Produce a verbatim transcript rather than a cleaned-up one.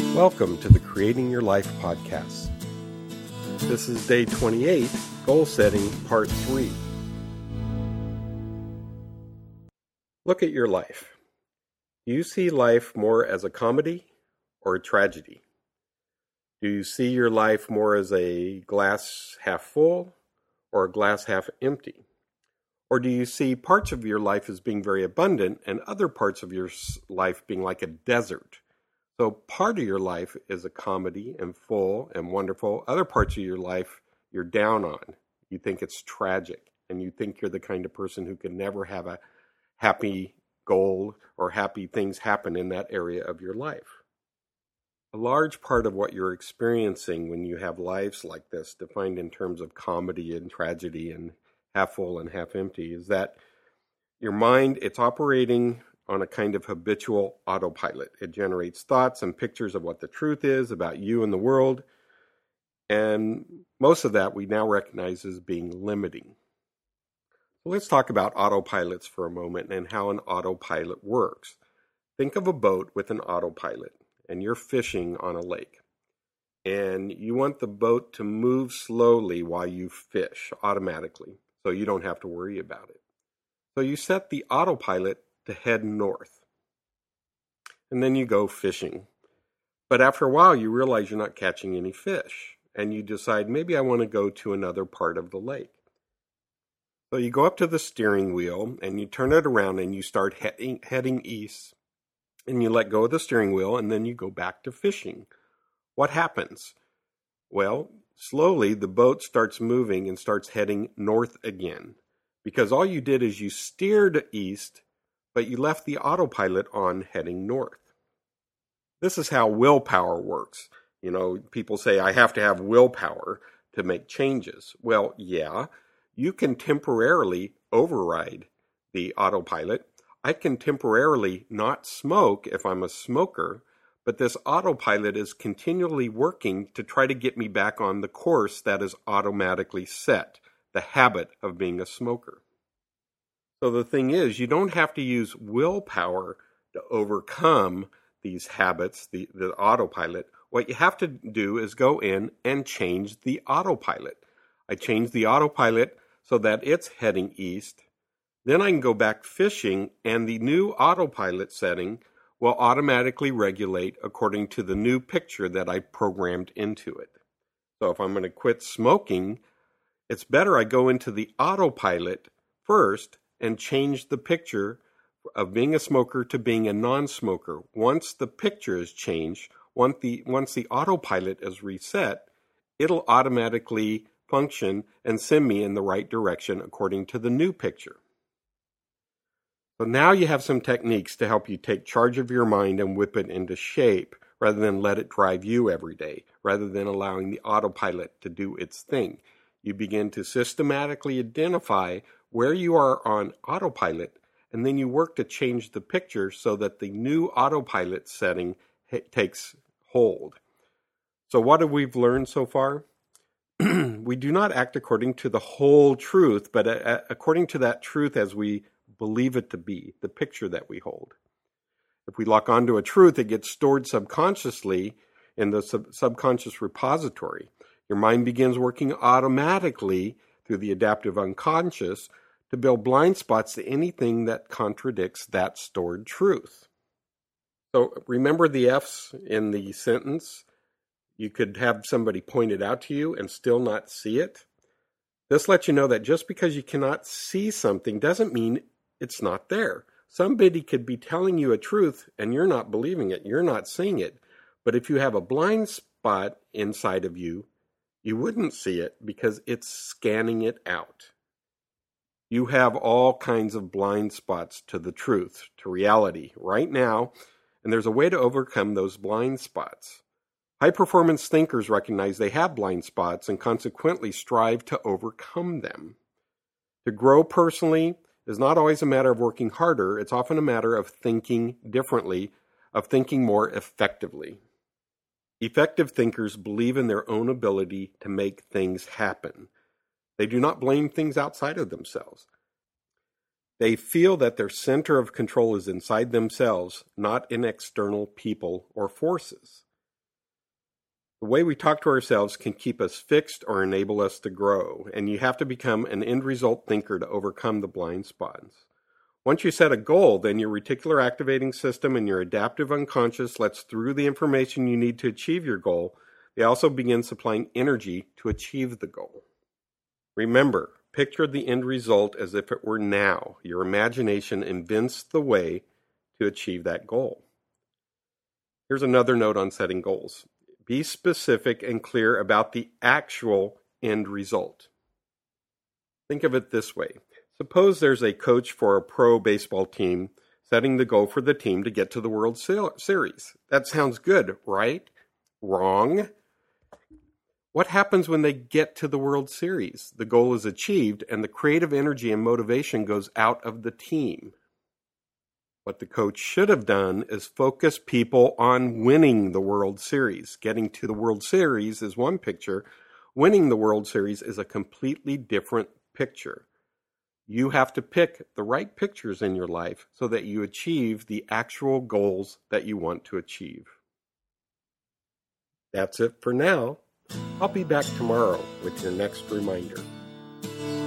Welcome to the Creating Your Life podcast. This is day twenty-eight, Goal Setting, Part three. Look at your life. Do you see life more as a comedy or a tragedy? Do you see your life more as a glass half full or a glass half empty? Or do you see parts of your life as being very abundant and other parts of your life being like a desert? So part of your life is a comedy and full and wonderful. Other parts of your life you're down on. You think it's tragic, and you think you're the kind of person who can never have a happy goal or happy things happen in that area of your life. A large part of what you're experiencing when you have lives like this, defined in terms of comedy and tragedy and half full and half empty, is that your mind, it's operating on a kind of habitual autopilot. It generates thoughts and pictures of what the truth is about you and the world. And most of that we now recognize as being limiting. So let's talk about autopilots for a moment and how an autopilot works. Think of a boat with an autopilot, and you're fishing on a lake. And you want the boat to move slowly while you fish automatically, so you don't have to worry about it. So you set the autopilot to head north. And then you go fishing. But after a while, you realize you're not catching any fish. And you decide, maybe I want to go to another part of the lake. So you go up to the steering wheel, and you turn it around, and you start heading, heading east. And you let go of the steering wheel, and then you go back to fishing. What happens? Well, slowly the boat starts moving and starts heading north again. Because all you did is you steered east, but you left the autopilot on heading north. This is how willpower works. You know, people say, I have to have willpower to make changes. Well, yeah, you can temporarily override the autopilot. I can temporarily not smoke if I'm a smoker, but this autopilot is continually working to try to get me back on the course that is automatically set, the habit of being a smoker. So the thing is, you don't have to use willpower to overcome these habits, the, the autopilot. What you have to do is go in and change the autopilot. I change the autopilot so that it's heading east. Then I can go back fishing, and the new autopilot setting will automatically regulate according to the new picture that I programmed into it. So if I'm going to quit smoking, it's better I go into the autopilot first and change the picture of being a smoker to being a non-smoker. Once the picture is changed, once the, once the autopilot is reset, it'll automatically function and send me in the right direction according to the new picture. So now you have some techniques to help you take charge of your mind and whip it into shape rather than let it drive you every day, rather than allowing the autopilot to do its thing. You begin to systematically identify where you are on autopilot, and then you work to change the picture so that the new autopilot setting ha- takes hold. So what have we learned so far? We do not act according to the whole truth, but a- according to that truth as we believe it to be, the picture that we hold. If we lock onto a truth, it gets stored subconsciously in the sub- subconscious repository. Your mind begins working automatically through the adaptive unconscious to build blind spots to anything that contradicts that stored truth. So remember the F's in the sentence? You could have somebody point it out to you and still not see it. This lets you know that just because you cannot see something doesn't mean it's not there. Somebody could be telling you a truth and you're not believing it. You're not seeing it. But if you have a blind spot inside of you, you wouldn't see it because it's scanning it out. You have all kinds of blind spots to the truth, to reality, right now, and there's a way to overcome those blind spots. High-performance thinkers recognize they have blind spots and consequently strive to overcome them. To grow personally is not always a matter of working harder. It's often a matter of thinking differently, of thinking more effectively. Effective thinkers believe in their own ability to make things happen. They do not blame things outside of themselves. They feel that their center of control is inside themselves, not in external people or forces. The way we talk to ourselves can keep us fixed or enable us to grow, and you have to become an end result thinker to overcome the blind spots. Once you set a goal, then your reticular activating system and your adaptive unconscious lets through the information you need to achieve your goal. They also begin supplying energy to achieve the goal. Remember, picture the end result as if it were now. Your imagination invents the way to achieve that goal. Here's another note on setting goals. Be specific and clear about the actual end result. Think of it this way. Suppose there's a coach for a pro baseball team setting the goal for the team to get to the World Series. That sounds good, right? Wrong. What happens when they get to the World Series? The goal is achieved and the creative energy and motivation goes out of the team. What the coach should have done is focus people on winning the World Series. Getting to the World Series is one picture. Winning the World Series is a completely different picture. You have to pick the right pictures in your life so that you achieve the actual goals that you want to achieve. That's it for now. I'll be back tomorrow with your next reminder.